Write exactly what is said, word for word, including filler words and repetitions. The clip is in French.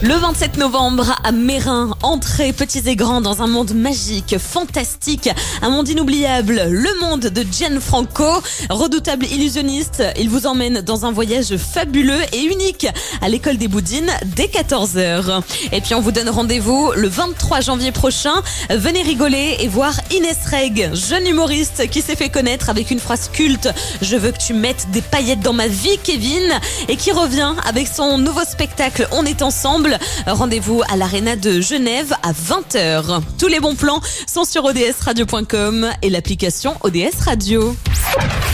Le vingt-sept novembre à Mérin, entrez petits et grands dans un monde magique, fantastique, un monde inoubliable, le monde de Gianfranco. Redoutable illusionniste, il vous emmène dans un voyage fabuleux et unique à l'école des Boudines dès quatorze heures. Et puis on vous donne rendez-vous le vingt-trois janvier prochain. Venez rigoler et voir Inès Reg, jeune humoriste qui s'est fait connaître avec une phrase culte « Je veux que tu mettes des paillettes dans ma vie, Kevin » et qui revient avec son nouveau spectacle « On est ensemble ». Rendez-vous à l'Arena de Genève à vingt heures. Tous les bons plans sont sur o d s radio point com et l'application O D S Radio.